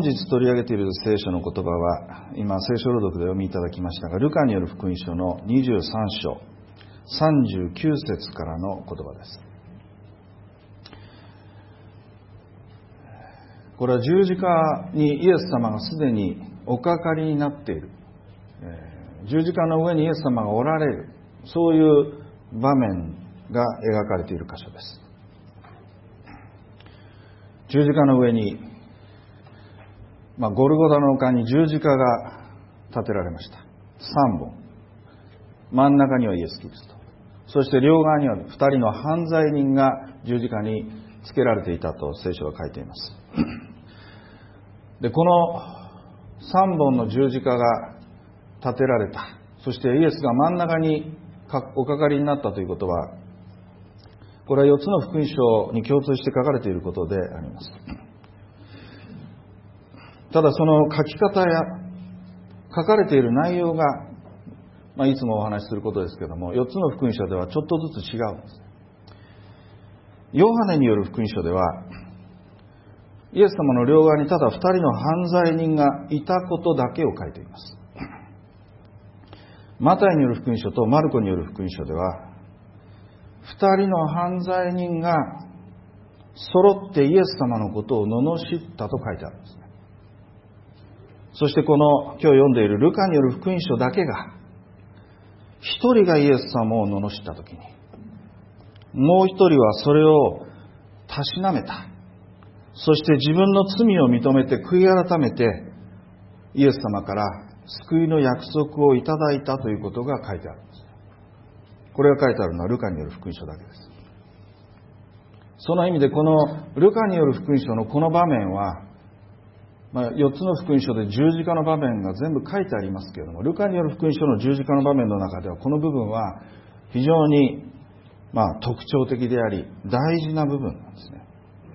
本日取り上げている聖書の言葉は、今聖書朗読でお読みいただきましたが、ルカによる福音書の23章39節からの言葉です。これは十字架にイエス様がすでにおかかりになっている、十字架の上にイエス様がおられる、そういう場面が描かれている箇所です。十字架の上に、ゴルゴダの丘に十字架が立てられました。3本。真ん中にはイエス・キリスト。そして両側には2人の犯罪人が十字架につけられていたと聖書は書いています。で、この3本の十字架が立てられた。そしてイエスが真ん中におかかりになったということは、これは4つの福音書に共通して書かれていることであります。ただその書き方や書かれている内容が、いつもお話しすることですけれども、4つの福音書ではちょっとずつ違うんです。ヨハネによる福音書では、イエス様の両側にただ2人の犯罪人がいたことだけを書いています。マタイによる福音書とマルコによる福音書では、2人の犯罪人が揃ってイエス様のことを罵ったと書いてあるんですね。そしてこの今日読んでいるルカによる福音書だけが、一人がイエス様を罵ったときに、もう一人はそれをたしなめた。そして自分の罪を認めて悔い改めて、イエス様から救いの約束をいただいたということが書いてあるんです。これが書いてあるのはルカによる福音書だけです。その意味でこのルカによる福音書のこの場面は、4つの福音書で十字架の場面が全部書いてありますけれども、ルカによる福音書の十字架の場面の中ではこの部分は非常に特徴的であり大事な部分なんですね。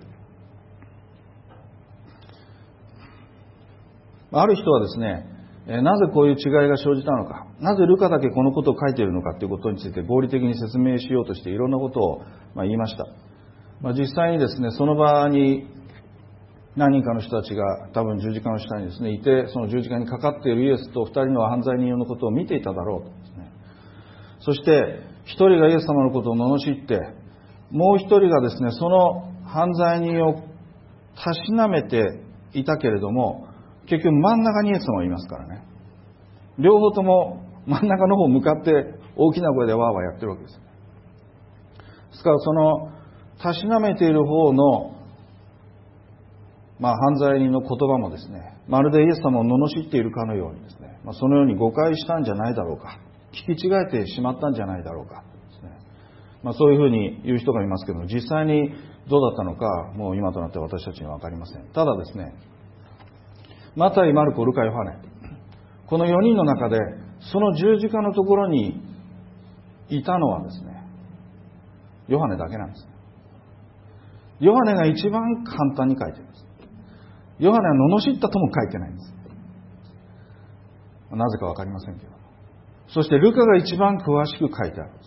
ある人はですね、なぜこういう違いが生じたのか、なぜルカだけこのことを書いているのかということについて合理的に説明しようとしていろんなことを言いました。実際にですね、その場に何人かの人たちが多分十字架の下にですねいて、その十字架にかかっているイエスと2人の犯罪人のことを見ていただろうとですね。そして1人がイエス様のことを罵って、もう1人がですねその犯罪人をたしなめていたけれども、結局真ん中にイエス様がいますからね。両方とも真ん中の方を向かって大きな声でワーワーやってるわけです。ですからそのたしなめている方の犯罪人の言葉もですね、まるでイエス様を罵っているかのようにですね、そのように誤解したんじゃないだろうか、聞き違えてしまったんじゃないだろうかですね、そういうふうに言う人がいますけども、実際にどうだったのか、もう今となって私たちには分かりません。ただですね、マタイ、マルコ、ルカ、ヨハネ、この4人の中でその十字架のところにいたのはですね、ヨハネだけなんです。ヨハネが一番簡単に書いています。ヨハネは罵ったとも書いてないんです。なぜかわかりませんけど。そしてルカが一番詳しく書いてあるんです。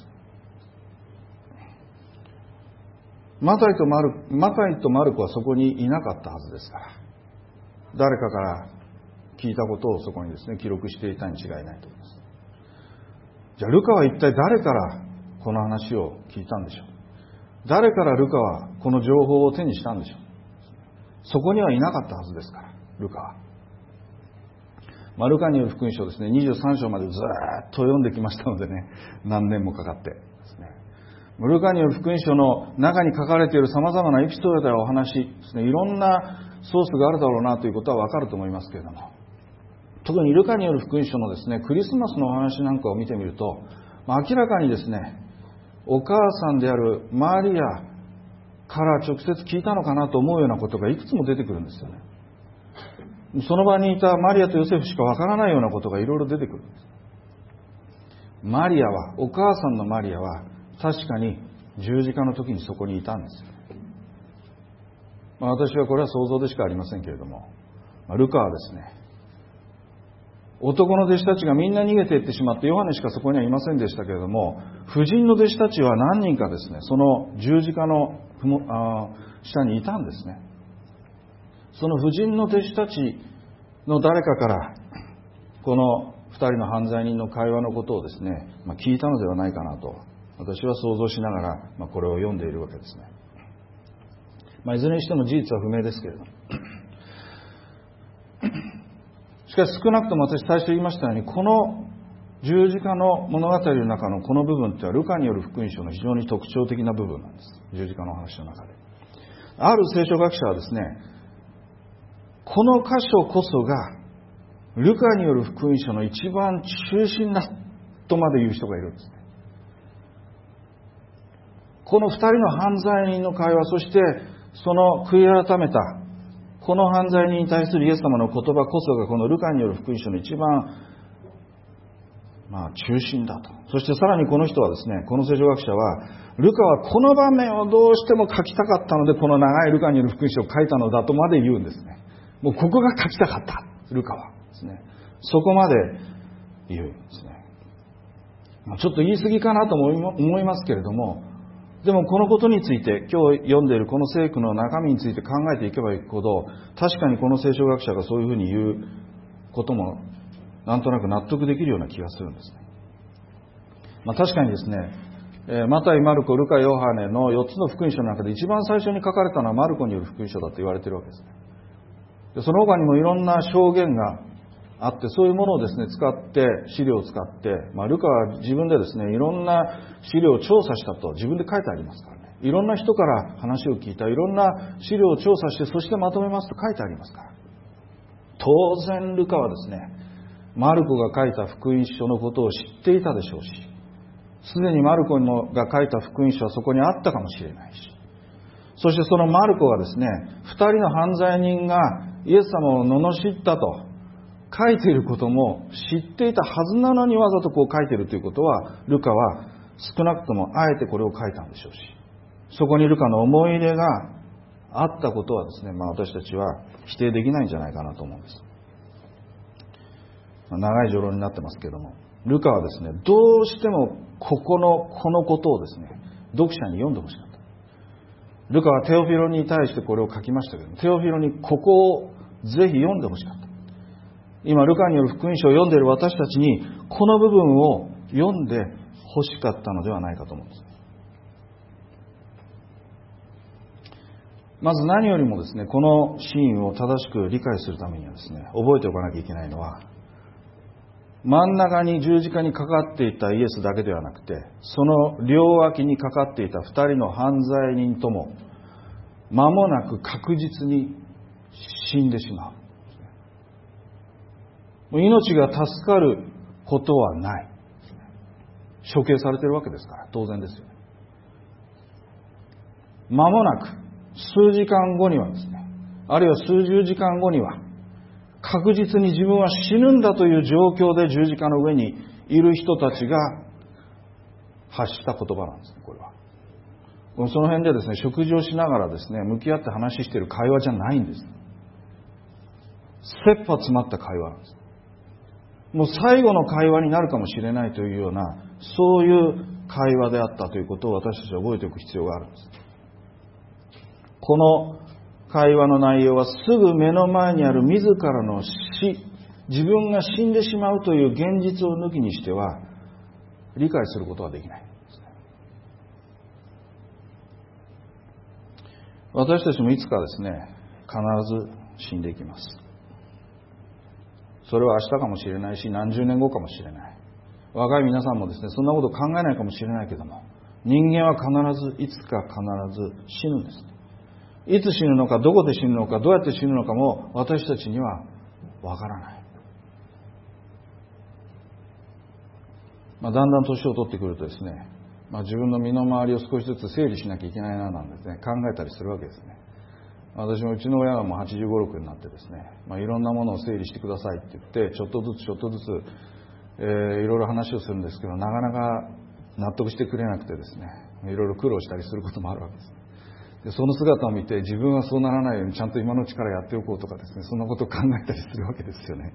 マタイとマルコはそこにいなかったはずですから、誰かから聞いたことをそこにですね記録していたに違いないと思います。じゃあルカは一体誰からこの話を聞いたんでしょう。誰からルカはこの情報を手にしたんでしょう。そこにはいなかったはずですから、ルカは。ルカによる福音書ですね、23章までずっと読んできましたのでね、何年もかかってですね。ルカによる福音書の中に書かれている様々なエピソードやお話ですね、いろんなソースがあるだろうなということはわかると思いますけれども、特にルカによる福音書のですね、クリスマスのお話なんかを見てみると、明らかにですね、お母さんであるマリアから直接聞いたのかなと思うようなことがいくつも出てくるんですよね。その場にいたマリアとヨセフしかわからないようなことがいろいろ出てくるんです。マリアは、お母さんのマリアは確かに十字架の時にそこにいたんですよ。私はこれは想像でしかありませんけれども、ルカはですね、男の弟子たちがみんな逃げていってしまって、ヨハネしかそこにはいませんでしたけれども、婦人の弟子たちは何人かですね、その十字架の下にいたんですね。 その婦人の弟子たちの誰かからこの2人の犯罪人の会話のことをですね、聞いたのではないかなと私は想像しながら、これを読んでいるわけですね。いずれにしても事実は不明ですけれども、しかし少なくとも私最初言いましたように、この十字架の物語の中のこの部分というのはルカによる福音書の非常に特徴的な部分なんです。十字架の話の中である聖書学者はですね、この箇所こそがルカによる福音書の一番中心だとまで言う人がいるんですね。この二人の犯罪人の会話、そしてその悔い改めたこの犯罪人に対するイエス様の言葉こそがこのルカによる福音書の一番中心だと。そしてさらにこの人はですね、この聖書学者はルカはこの場面をどうしても書きたかったのでこの長いルカによる福音書を書いたのだとまで言うんですね。もうここが書きたかったルカはですね、そこまで言うんですね。ちょっと言い過ぎかなと思いますけれども、でもこのことについて今日読んでいるこの聖句の中身について考えていけばいくほど、確かにこの聖書学者がそういうふうに言うこともなんとなく納得できるような気がするんですね。確かにですね、マタイ、マルコ、ルカ、ヨハネの4つの福音書の中で一番最初に書かれたのはマルコによる福音書だと言われているわけですね。でその他にもいろんな証言があって、そういうものをですね使って資料を使って、ルカは自分でですねいろんな資料を調査したと自分で書いてありますからね。いろんな人から話を聞いたいろんな資料を調査して、そしてまとめますと書いてありますから、当然ルカはですねマルコが書いた福音書のことを知っていたでしょうし、すでにマルコが書いた福音書はそこにあったかもしれないし、そしてそのマルコがですね2人の犯罪人がイエス様を罵ったと書いていることも知っていたはずなのに、わざとこう書いているということは、ルカは少なくともあえてこれを書いたんでしょうし、そこにルカの思い入れがあったことはですね、私たちは否定できないんじゃないかなと思うんです。長い序論になってますけれども、ルカはですねどうしてもこのことをですね読者に読んでほしかった。ルカはテオフィロに対してこれを書きましたけども、テオフィロにここをぜひ読んでほしかった。今ルカによる福音書を読んでいる私たちにこの部分を読んでほしかったのではないかと思うんです。まず何よりもですね、このシーンを正しく理解するためにはですね、覚えておかなきゃいけないのは、真ん中に十字架にかかっていたイエスだけではなくて、その両脇にかかっていた2人の犯罪人とも間もなく確実に死んでしまう。命が助かることはない。処刑されているわけですから当然ですよね。間もなく数時間後にはですね、あるいは数十時間後には確実に自分は死ぬんだという状況で十字架の上にいる人たちが発した言葉なんですね。これはその辺でですね食事をしながらですね向き合って話している会話じゃないんです。切羽詰まった会話なんです。もう最後の会話になるかもしれないというような、そういう会話であったということを私たちは覚えておく必要があるんです。この会話の内容はすぐ目の前にある自らの死、自分が死んでしまうという現実を抜きにしては理解することはできないんですね。私たちもいつかですね必ず死んでいきます。それは明日かもしれないし、何十年後かもしれない。若い皆さんもですねそんなこと考えないかもしれないけども、人間は必ずいつか必ず死ぬんです。いつ死ぬのか、どこで死ぬのか、どうやって死ぬのかも私たちにはわからない。だんだん年を取ってくるとですね、自分の身の回りを少しずつ整理しなきゃいけないななんですね考えたりするわけですね。私もうちの親がもう85、6になってですね、いろんなものを整理してくださいって言ってちょっとずついろいろ話をするんですけど、なかなか納得してくれなくてですね、いろいろ苦労したりすることもあるわけです。でその姿を見て自分はそうならないようにちゃんと今のうちからやっておこうとかですね、そんなことを考えたりするわけですよね。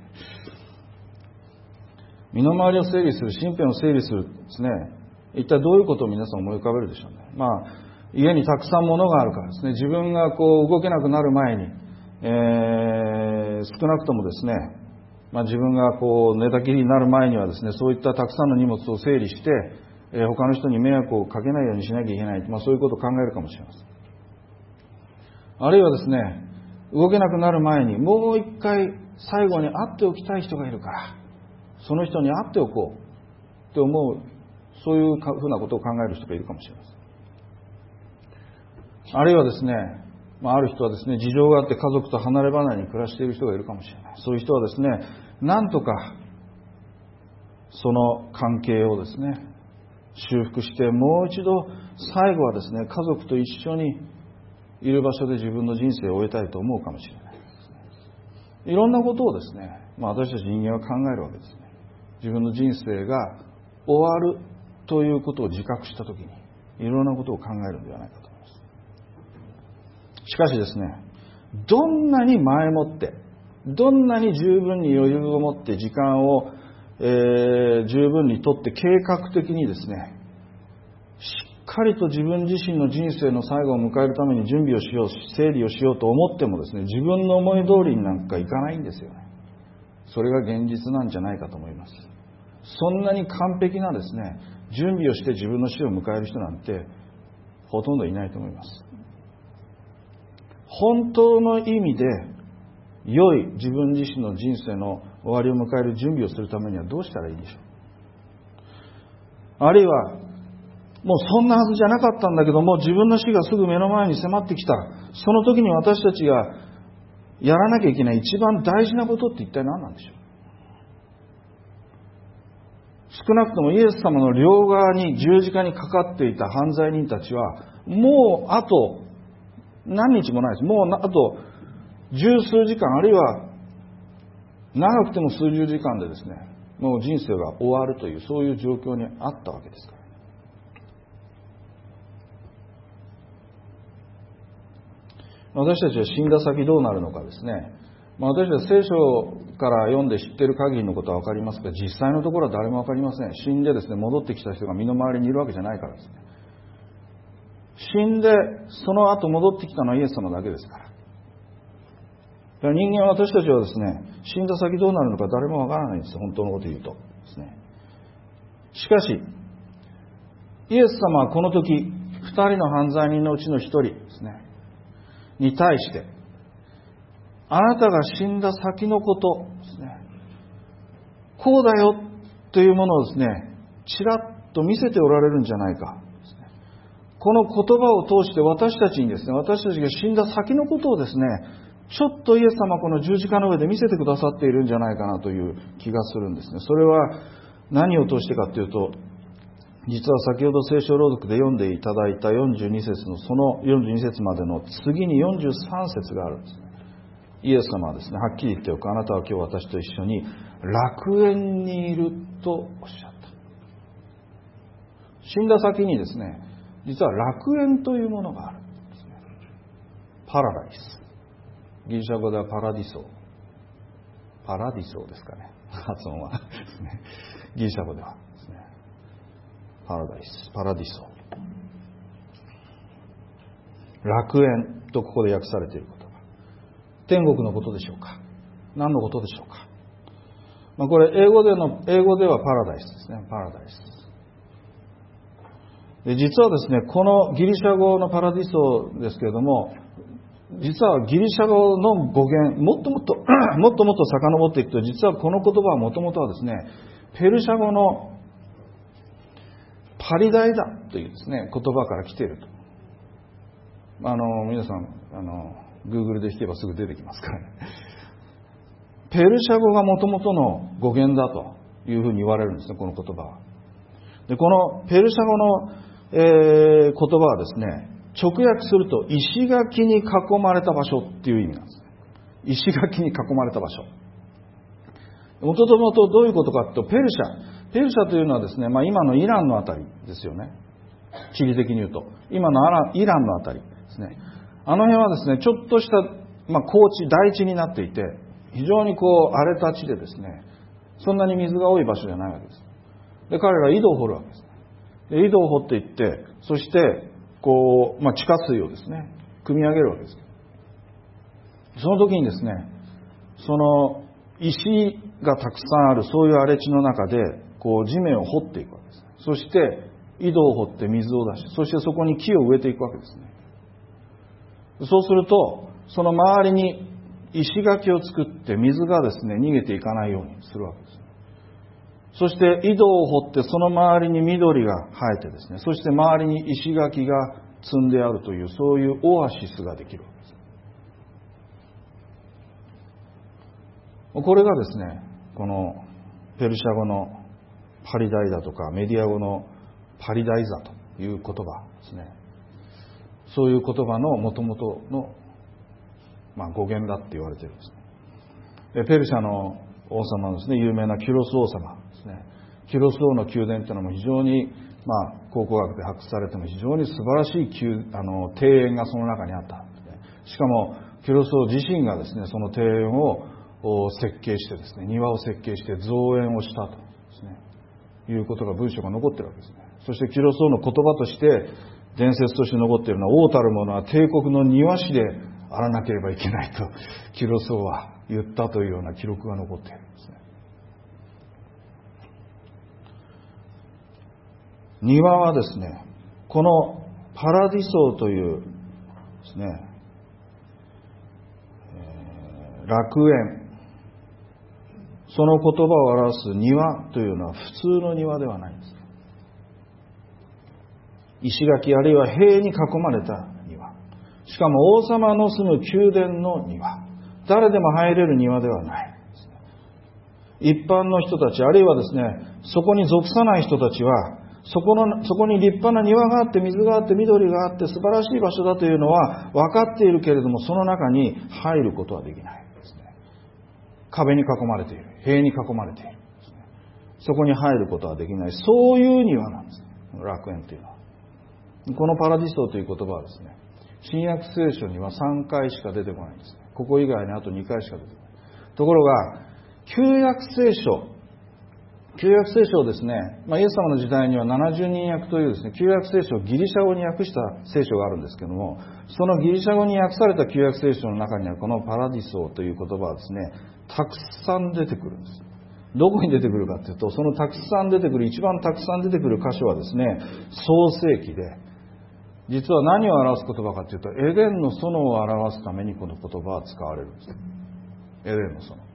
身の回りを整理する、身辺を整理するですね、一体どういうことを皆さん思い浮かべるでしょうね。家にたくさん物があるからですね、自分が動けなくなる前に、 少なくともですね、自分が寝たきりになる前にはですね、そういったたくさんの荷物を整理して、他の人に迷惑をかけないようにしなきゃいけない、そういうことを考えるかもしれません。あるいはですね、動けなくなる前にもう一回最後に会っておきたい人がいるから、その人に会っておこうって思う、そういうふうなことを考える人がいるかもしれません。あるいはですね、ある人はですね、事情があって家族と離れ離れに暮らしている人がいるかもしれない。そういう人はですね、なんとかその関係をですね、修復して、もう一度最後はですね、家族と一緒にいる場所で自分の人生を終えたいと思うかもしれないですね。いろんなことをですね、私たち人間は考えるわけですね。自分の人生が終わるということを自覚したときに、いろんなことを考えるのではないかと思います。しかしですね、どんなに前もって、どんなに十分に余裕を持って時間を、十分にとって計画的にですね、しっかりと自分自身の人生の最後を迎えるために準備をしよう、整理をしようと思ってもですね、自分の思い通りになんかいかないんですよね。それが現実なんじゃないかと思います。そんなに完璧なですね、準備をして自分の死を迎える人なんてほとんどいないと思います。本当の意味で良い自分自身の人生の終わりを迎える準備をするためにはどうしたらいいでしょう。あるいはもうそんなはずじゃなかったんだけども、自分の死がすぐ目の前に迫ってきた。その時に私たちがやらなきゃいけない一番大事なことって一体何なんでしょう。少なくともイエス様の両側に十字架にかかっていた犯罪人たちは、もうあと何日もないです。もうあと十数時間、あるいは長くても数十時間でですね、もう人生が終わるという、そういう状況にあったわけですから。私たちは死んだ先どうなるのかですね、私たちは聖書から読んで知っている限りのことは分かりますが、実際のところは誰も分かりません。死んでですね、戻ってきた人が身の回りにいるわけじゃないからですね。死んでその後戻ってきたのはイエス様だけですから。だから人間、私たちはですね、死んだ先どうなるのか誰も分からないんですよ、本当のことを言うとですね。しかしイエス様はこの時、2人の犯罪人のうちの1人ですねに対して、あなたが死んだ先のことですね、こうだよというものをですね、ちらっと見せておられるんじゃないか。この言葉を通して私たちにですね、私たちが死んだ先のことをですね、ちょっとイエス様この十字架の上で見せてくださっているんじゃないかなという気がするんですね。それは何を通してかというと、実は先ほど聖書朗読で読んでいただいた42節のその42節までの次に43節があるんですね。イエス様はですね、はっきり言っておく、あなたは今日私と一緒に楽園にいるとおっしゃった。死んだ先にですね、実は楽園というものがあるんですね。パラダイス。ギリシャ語ではパラディソ。パラディソですかね、発音はギリシャ語ではですね、パラダイス、パラディソ、楽園とここで訳されている言葉、天国のことでしょうか、何のことでしょうか。これ英語ではパラダイスですね。パラダイスで、実はですね、このギリシャ語のパラディソですけれども、実はギリシャ語の語源、もっともっと遡っていくと、実はこの言葉はもともとはですね、ペルシャ語のパリダイダというですね、言葉から来ていると。皆さんGoogle で弾けばすぐ出てきますからね。ペルシャ語がもともとの語源だというふうに言われるんですね、この言葉は。で、このペルシャ語の、言葉はですね、直訳すると石垣に囲まれた場所っていう意味なんです。石垣に囲まれた場所。もともとどういうことかというと、ペルシャというのはですね、今のイランのあたりですよね。地理的に言うと今のイランのあたりですね。あの辺はですね、ちょっとした高地、大地になっていて、非常に荒れた地でですね、そんなに水が多い場所じゃないわけです。で、彼らは井戸を掘るわけです。で、井戸を掘っていって、そして地下水をですね、汲み上げるわけです。 その時にですね、その石がたくさんあるそういう荒れ地の中でこう地面を掘っていくわけです。そして井戸を掘って水を出し、そしてそこに木を植えていくわけですね。そうするとその周りに石垣を作って水がですね逃げていかないようにするわけです。そして井戸を掘ってその周りに緑が生えてですね、そして周りに石垣が積んであるというそういうオアシスができるわけです。これがですね、このペルシャ語のパリダイザとかメディア語のパリダイザという言葉ですね。そういう言葉の元々の、語源だって言われているんですね。ペルシャの王様のですね、有名なキュロス王様ですね。キュロス王の宮殿というのも非常に、考古学で発掘されても非常に素晴らしい庭園がその中にあったんですね。しかもキュロス王自身がですね、その庭園を設計してですね、庭を設計して造園をしたとですね、いうことが文章が残っているわけですね。そしてキュロス王の言葉として伝説として残っているのは、王たる者は帝国の庭師であらなければいけないとキュロス王は言ったというような記録が残っているんですね。庭はですね、このパラディソーというですね、楽園、その言葉を表す庭というのは普通の庭ではないんです。石垣あるいは塀に囲まれた庭、しかも王様の住む宮殿の庭、誰でも入れる庭ではない。一般の人たち、あるいはですね、そこに属さない人たちは、そこに立派な庭があって水があって緑があって素晴らしい場所だというのは分かっているけれども、その中に入ることはできないですね。壁に囲まれている、塀に囲まれているですね。そこに入ることはできない、そういう庭なんですね、楽園というのは。このパラディソーという言葉はですね、新約聖書には3回しか出てこないんですね。ここ以外にあと2回しか出てこない。ところが旧約聖書をですね、イエス様の時代には70人訳というですね、旧約聖書をギリシャ語に訳した聖書があるんですけども、そのギリシャ語に訳された旧約聖書の中にはこのパラディソーという言葉はですね、たくさん出てくるんです。どこに出てくるかというと、そのたくさん出てくる、一番たくさん出てくる箇所はですね、創世記で、実は何を表す言葉かというと、エデンの園を表すためにこの言葉は使われるんです。エデンの園。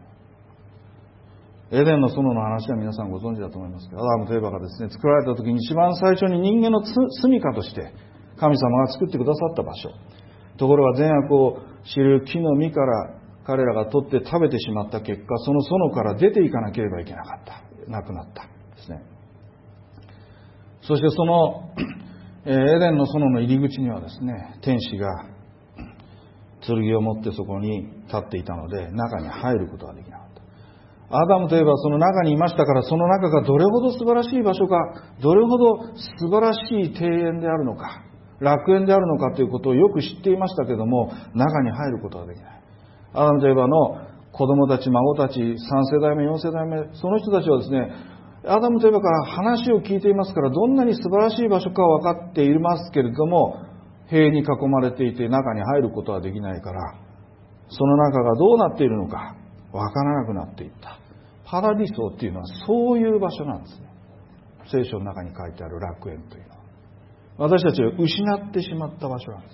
エデンの園の話は皆さんご存知だと思いますけど、アダムとエバがですね、作られた時に一番最初に人間の住処として神様が作ってくださった場所。ところが善悪を知る木の実から彼らが取って食べてしまった結果、その園から出ていかなければいけなかった。なくなったですね。そしてそのエデンの園の入り口にはですね、天使が剣を持ってそこに立っていたので、中に入ることができなかった。アダムといえばその中にいましたから、その中がどれほど素晴らしい場所か、どれほど素晴らしい庭園であるのか、楽園であるのかということをよく知っていましたけども、中に入ることができない。アダムといえばの子供たち、孫たち、3世代目、4世代目、その人たちはですね、アダムといえばから話を聞いていますから、どんなに素晴らしい場所かは分かっていますけれども、塀に囲まれていて中に入ることはできないから、その中がどうなっているのか分からなくなっていった。パラディソーっていうのはそういう場所なんですね。聖書の中に書いてある楽園というのは、私たちが失ってしまった場所なんです。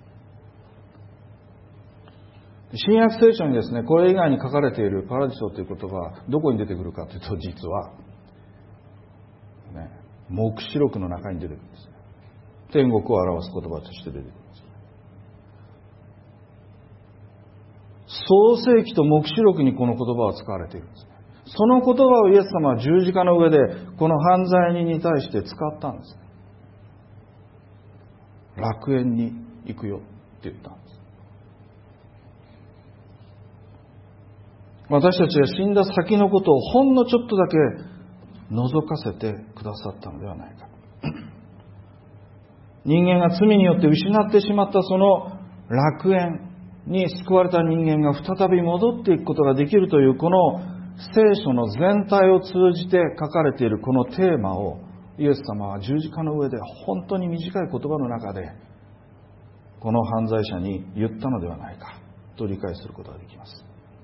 新約聖書にですね、これ以外に書かれているパラディソーという言葉はどこに出てくるかというと、実は黙示録の中に出てくるんです。天国を表す言葉として出てくるんです。創世記と黙示録にこの言葉は使われているんです。その言葉をイエス様は十字架の上でこの犯罪人に対して使ったんです。楽園に行くよって言ったんです。私たちが死んだ先のことをほんのちょっとだけ覗かせてくださったのではないか。人間が罪によって失ってしまったその楽園に救われた人間が再び戻っていくことができるという、この聖書の全体を通じて書かれているこのテーマを、イエス様は十字架の上で本当に短い言葉の中でこの犯罪者に言ったのではないかと理解することができます。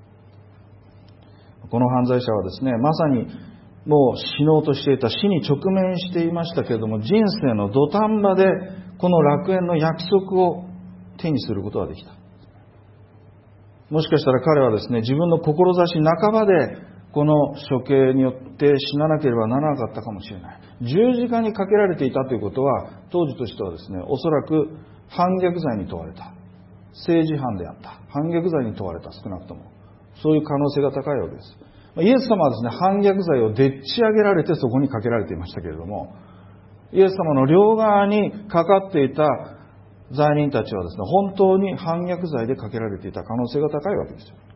この犯罪者はですね、まさにもう死のうとしていた、死に直面していましたけれども、人生の土壇場でこの楽園の約束を手にすることができた。もしかしたら彼はですね、自分の志半ばでこの処刑によって死ななければならなかったかもしれない。十字架にかけられていたということは、当時としてはですね、おそらく反逆罪に問われた、政治犯であった、反逆罪に問われた、少なくともそういう可能性が高いわけです。イエス様はですね、反逆罪をでっち上げられてそこにかけられていましたけれども、イエス様の両側にかかっていた罪人たちはですね、本当に反逆罪でかけられていた可能性が高いわけですよ。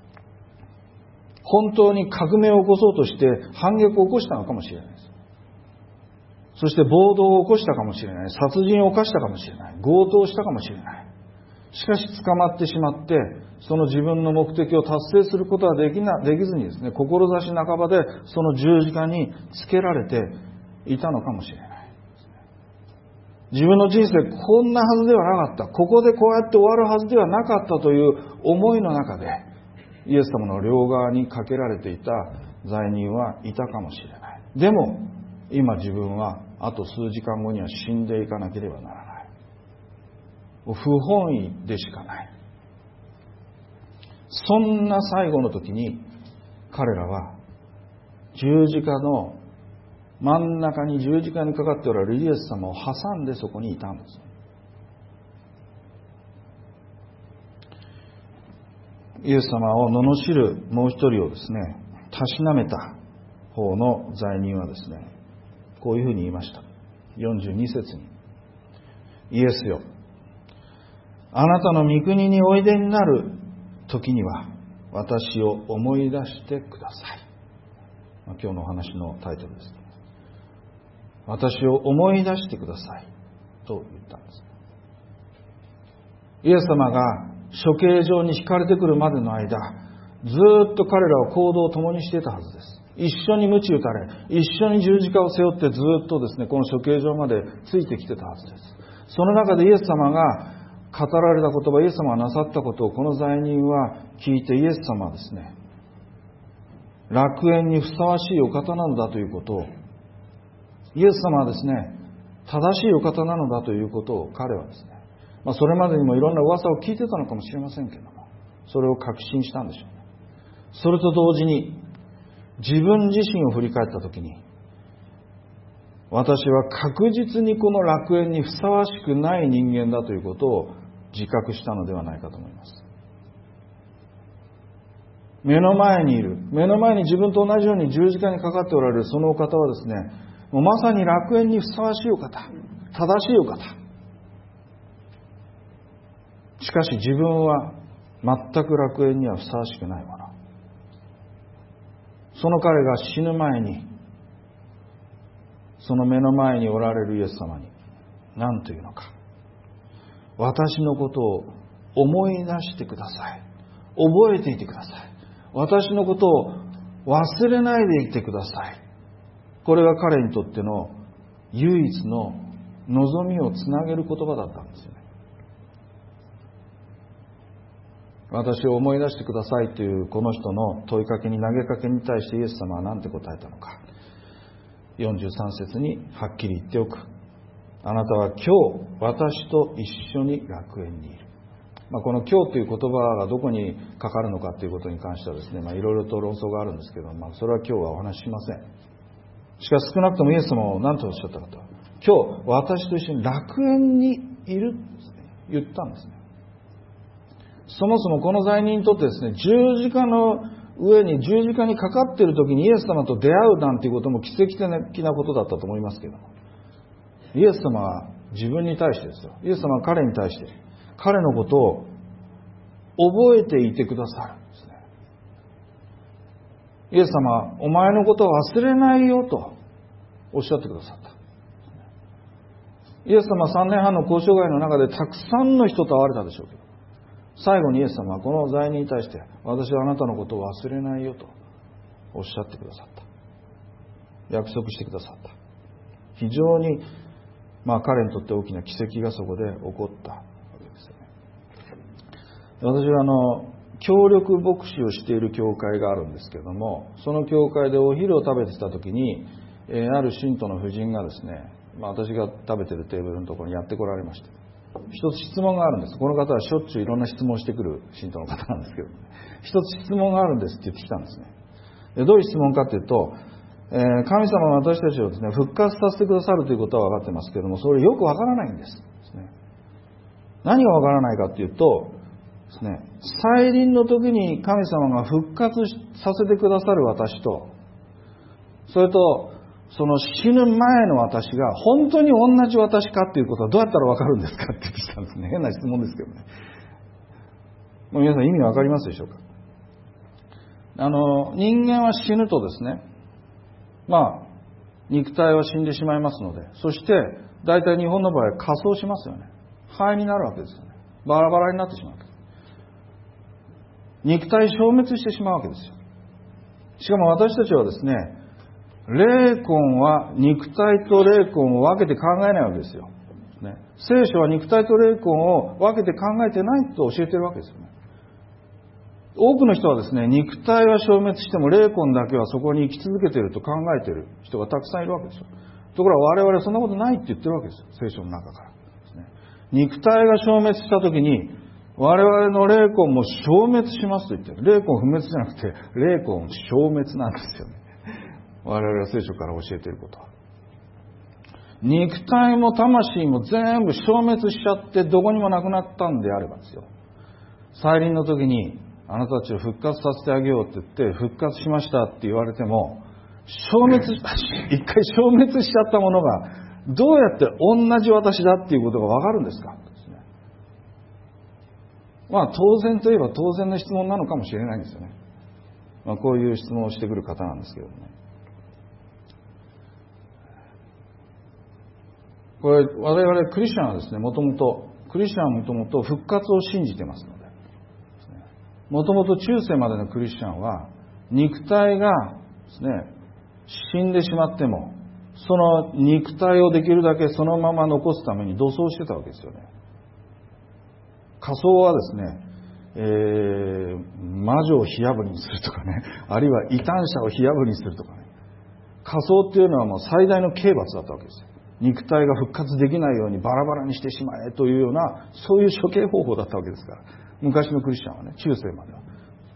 本当に革命を起こそうとして反逆を起こしたのかもしれないです。そして暴動を起こしたかもしれない。殺人を犯したかもしれない。強盗をしたかもしれない。しかし捕まってしまって、その自分の目的を達成することはできずにですね、志半ばでその十字架につけられていたのかもしれない。自分の人生こんなはずではなかった。ここでこうやって終わるはずではなかったという思いの中で、イエス様の両側にかけられていた罪人はいたかもしれない。でも、今自分はあと数時間後には死んでいかなければならない。不本意でしかない。そんな最後の時に彼らは十字架の真ん中に十字架にかかっておられるイエス様を挟んでそこにいたんです。イエス様を罵るもう一人をですね、たしなめた方の罪人はですね、こういうふうに言いました。42節に、イエスよ、あなたの御国においでになる時には私を思い出してください。今日のお話のタイトルです。私を思い出してくださいと言ったんです。イエス様が処刑場に引かれてくるまでの間、ずっと彼らは行動を共にしていたはずです。一緒に鞭打たれ、一緒に十字架を背負ってずっとですね、この処刑場までついてきてたはずです。その中でイエス様が語られた言葉、イエス様がなさったことをこの罪人は聞いて、イエス様はですね、楽園にふさわしいお方なのだということを、イエス様はですね、正しいお方なのだということを彼はですね、それまでにもいろんな噂を聞いてたのかもしれませんけれども、それを確信したんでしょうね。それと同時に、自分自身を振り返ったときに、私は確実にこの楽園にふさわしくない人間だということを自覚したのではないかと思います。目の前にいる、目の前に自分と同じように十字架にかかっておられるそのお方はですね、もうまさに楽園にふさわしいお方、正しいお方。しかし自分は全く楽園にはふさわしくないもの。その彼が死ぬ前に、その目の前におられるイエス様に何というのか。私のことを思い出してください。覚えていてください。私のことを忘れないでいてください。これが彼にとっての唯一の望みをつなげる言葉だったんですよね。私を思い出してくださいというこの人の問いかけに、投げかけに対してイエス様は何て答えたのか。43節にはっきり言っておく。あなたは今日私と一緒に楽園にいる。この今日という言葉がどこにかかるのかということに関してはですね、いろいろと論争があるんですけど、それは今日はお話ししません。しかし少なくともイエス様は何とおっしゃったかと。今日私と一緒に楽園にいるって言ったんですね。そもそもこの罪人にとってですね、十字架の上に十字架にかかっている時にイエス様と出会うなんていうことも奇跡的なことだったと思いますけど、イエス様は自分に対してですよ。イエス様は彼に対して彼のことを覚えていてくださるんですね。イエス様はお前のことを忘れないよとおっしゃってくださった。イエス様は3年半の交渉外の中でたくさんの人と会われたでしょうけど、最後にイエス様はこの罪人に対して、私はあなたのことを忘れないよとおっしゃってくださった。約束してくださった。非常に彼にとって大きな奇跡がそこで起こったわけですよ私は協力牧師をしている教会があるんですけれども、その教会でお昼を食べてた時に、ある信徒の夫人がですね、私が食べてるテーブルのところにやってこられまして、一つ質問があるんです。この方はしょっちゅういろんな質問をしてくる信徒の方なんですけど、一つ質問があるんですって言ってきたんですね。でどういう質問かというと、神様は私たちをですね、復活させてくださるということは分かってますけれども、それよく分からないんです。何が分からないかというとですね、再臨の時に神様が復活させてくださる私と、それとその死ぬ前の私が本当に同じ私かっていうことはどうやったら分かるんですかって言ってきたんですね。変な質問ですけどね。もう皆さん意味分かりますでしょうか。人間は死ぬとですね、肉体は死んでしまいますので、そして大体日本の場合火葬しますよね。灰になるわけですよね。バラバラになってしまうわけです。肉体消滅してしまうわけですよ。しかも私たちはですね、霊魂は肉体と霊魂を分けて考えないわけですよ。聖書は肉体と霊魂を分けて考えてないと教えているわけですよね。多くの人はですね、肉体は消滅しても霊魂だけはそこに生き続けていると考えている人がたくさんいるわけですよ。ところが我々はそんなことないって言ってるわけですよ。聖書の中からですね。肉体が消滅したときに我々の霊魂も消滅しますと言っている。霊魂不滅じゃなくて霊魂消滅なんですよね。我々が聖書から教えていることは。肉体も魂も全部消滅しちゃってどこにもなくなったんであればですよ。再臨の時にあなたたちを復活させてあげようって言って復活しましたって言われても、一回消滅しちゃったものがどうやって同じ私だっていうことがわかるんですかですね。当然といえば当然の質問なのかもしれないんですよね。こういう質問をしてくる方なんですけどね。これ我々クリスチャンはですね、もともと復活を信じてますので、もともと中世までのクリスチャンは肉体がですね、死んでしまってもその肉体をできるだけそのまま残すために土葬してたわけですよね。火葬はですね、魔女を火あぶりにするとかね、あるいは異端者を火あぶりにするとかね、火葬っていうのはもう最大の刑罰だったわけですよ。肉体が復活できないようにバラバラにしてしまえというような、そういう処刑方法だったわけですから、昔のクリスチャンはね、中世までは。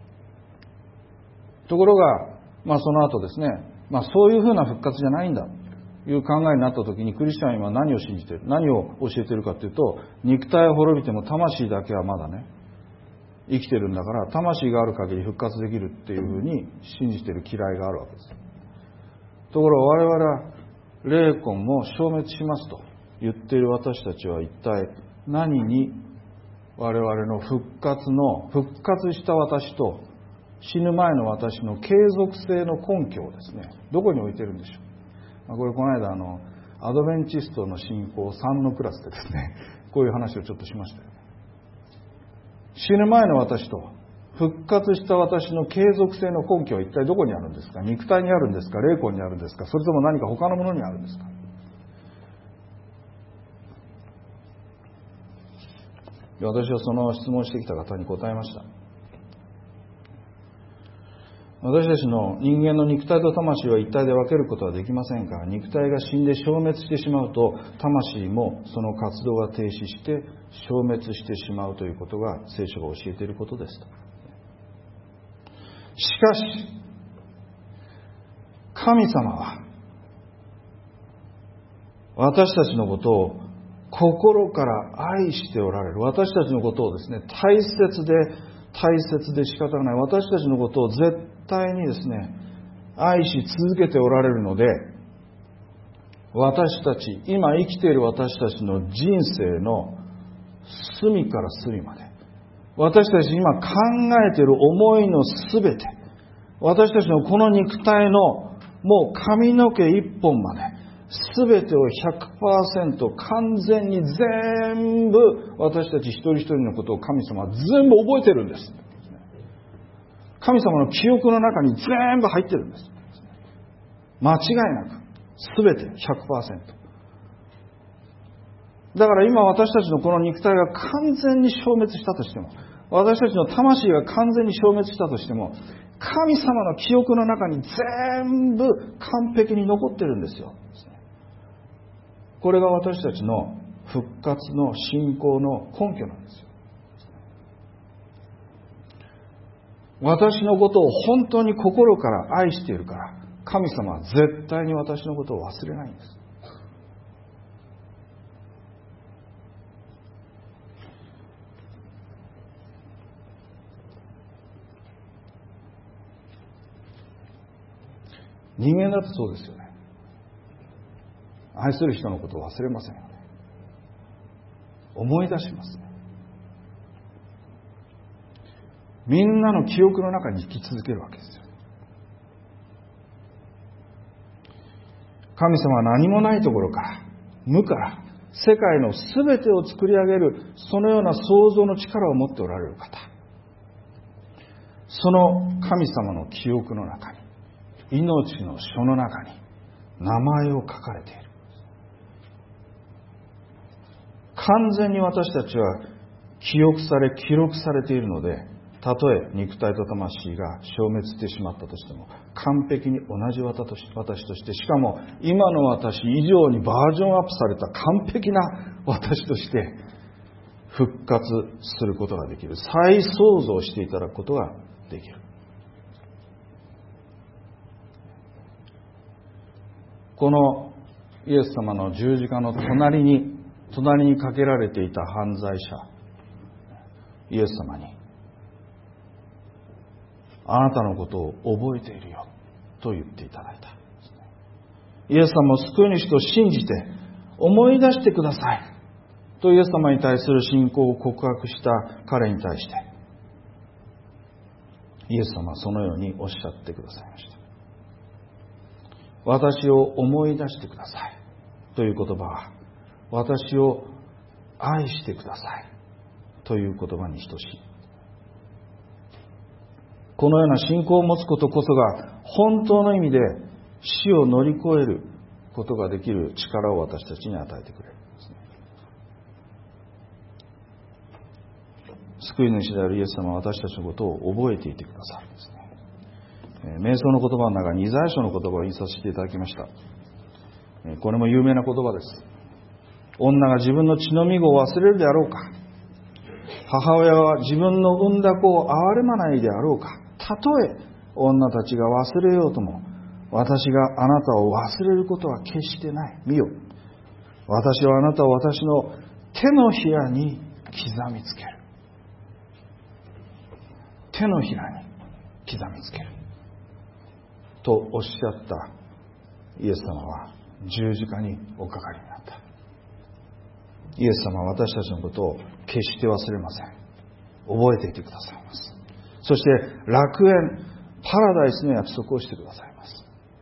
ところが、その後ですね、そういうふうな復活じゃないんだという考えになった時に、クリスチャンは今何を信じている、何を教えているかというと、肉体は滅びても魂だけはまだね、生きてるんだから、魂がある限り復活できるっていうふうに信じている嫌いがあるわけです。ところが我々は霊魂も消滅しますと言っている私たちは一体何に我々の復活した私と死ぬ前の私の継続性の根拠をですね、どこに置いてるんでしょう。これこの間アドベンチストの信仰3のクラスでですね、こういう話をちょっとしましたよね。死ぬ前の私と復活した私の継続性の根拠は一体どこにあるんですか。肉体にあるんですか、霊魂にあるんですか、それとも何か他のものにあるんですか。私はその質問してきた方に答えました。私たちの人間の肉体と魂は一体で分けることはできませんから、肉体が死んで消滅してしまうと魂もその活動が停止して消滅してしまうということが聖書が教えていることですと。しかし神様は私たちのことを心から愛しておられる。私たちのことをですね、大切で仕方がない。私たちのことを絶対にですね、愛し続けておられるので、私たち、今生きている私たちの人生の隅から隅まで、私たち今考えている思いのすべて、私たちのこの肉体のもう髪の毛一本まで、すべてを 100% 完全に全部私たち一人一人のことを神様は全部覚えてるんです。神様の記憶の中に全部入ってるんです。間違いなくすべて 100%。だから今私たちのこの肉体が完全に消滅したとしても、 私たちの魂が完全に消滅したとしても、神様の記憶の中に全部完璧に残ってるんですよ。これが私たちの復活の信仰の根拠なんですよ。私のことを本当に心から愛しているから、神様は絶対に私のことを忘れないんです。人間だってそうですよね。愛する人のことを忘れませんよね。思い出しますね。みんなの記憶の中に生き続けるわけですよ。神様は何もないところから無から世界のすべてを作り上げる、そのような創造の力を持っておられる方。その神様の記憶の中に、命の書の中に名前を書かれている。完全に私たちは記憶され記録されているので、たとえ肉体と魂が消滅してしまったとしても、完璧に同じ私として、しかも今の私以上にバージョンアップされた完璧な私として復活することができる。再創造していただくことができる。このイエス様の十字架の隣にかけられていた犯罪者、イエス様に、あなたのことを覚えているよと言っていただいた。イエス様を救い主と信じて思い出してくださいとイエス様に対する信仰を告白した彼に対して、イエス様はそのようにおっしゃってくださいました。私を思い出してくださいという言葉は、私を愛してくださいという言葉に等しい。このような信仰を持つことこそが本当の意味で死を乗り越えることができる力を私たちに与えてくれるんですね。救い主であるイエス様は私たちのことを覚えていてくださるんですね。瞑想の言葉の中にイザヤ書の言葉を印刷していただきました。これも有名な言葉です。女が自分の血のみ子を忘れるであろうか、母親は自分の産んだ子を憐れまないであろうか。たとえ女たちが忘れようとも、私があなたを忘れることは決してない。見よ、私はあなたを私の手のひらに刻みつける。手のひらに刻みつけるとおっしゃったイエス様は十字架におかかりになった。イエス様は私たちのことを決して忘れません。覚えていてくださいます。そして楽園、パラダイスの約束をしてくださいます。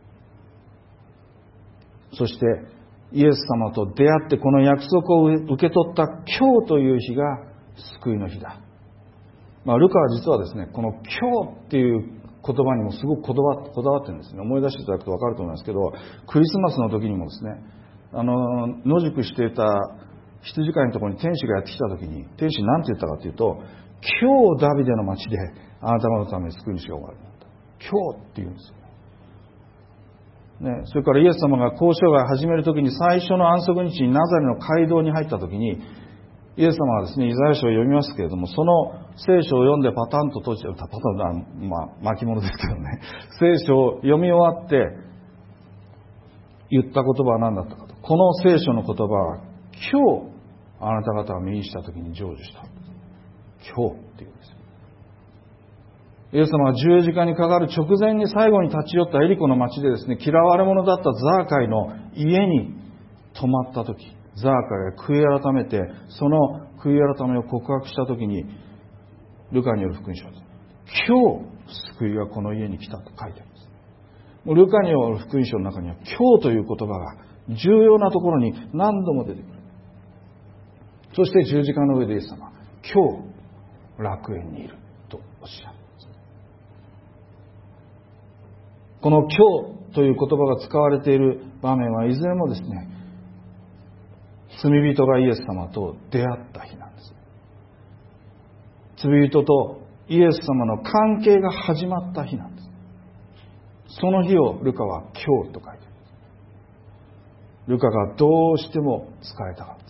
そしてイエス様と出会ってこの約束を受け取った今日という日が救いの日だ。ルカは実はですね、この今日っていう言葉にもすごくこだわってるんですね。思い出していただくと分かると思いますけど、クリスマスの時にもですね、野宿していた羊飼いのところに天使がやってきた時に、天使何て言ったかというと、今日ダビデの町であなた方のために救い主がおられるんだ。今日って言うんですよね。それからイエス様が交渉が始める時に、最初の安息日にナザレの街道に入った時に、イエス様はですね、イザヤ書を読みますけれども、その聖書を読んでパタンと閉じて、パタン巻物ですけどね、聖書を読み終わって言った言葉は何だったかと。この聖書の言葉は、今日あなた方が目にした時に成就した。今日っていうんですよ。イエス様は十字架にかかる直前に最後に立ち寄ったエリコの町でですね、嫌われ者だったザーカイの家に泊まった時、ザーカイが悔い改めて、その悔い改めを告白した時に、ルカによる福音書です。今日救いがこの家に来たと書いてあります。ルカによる福音書の中には今日という言葉が重要なところに何度も出てくる。そして十字架の上でイエス様、今日楽園にいるとおっしゃる。この今日という言葉が使われている場面はいずれもですね、罪人がイエス様と出会った日なんです。 罪人とイエス様の関係が始まった日なんです。その日をルカは今日と書いています。ルカがどうしても伝えたかった。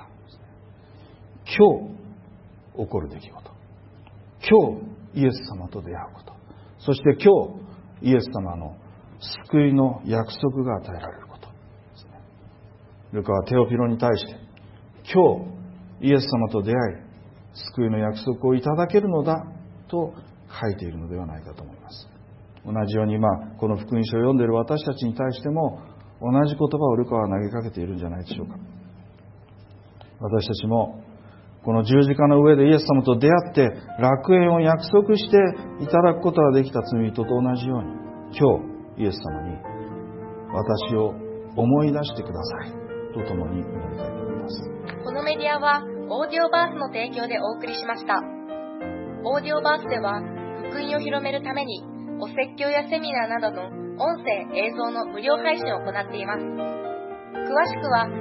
今日起こる出来事。今日イエス様と出会うこと。そして今日イエス様の救いの約束が与えられることですね。ルカはテオフィロに対して、今日イエス様と出会い、救いの約束をいただけるのだと書いているのではないかと思います。同じように今この福音書を読んでいる私たちに対しても同じ言葉をルカは投げかけているんじゃないでしょうか。私たちもこの十字架の上でイエス様と出会って楽園を約束していただくことができた罪人と同じように、今日イエス様に私を思い出してくださいとともに祈りたいと思います。 このメディアはオーディオバースの提供でお送りしました。オーディオバースでは福音を広めるためにお説教やセミナーなどの音声・映像の無料配信を行っています。詳しくは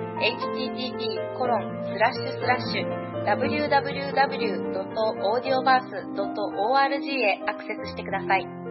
http://www.audioverse.org へアクセスしてください。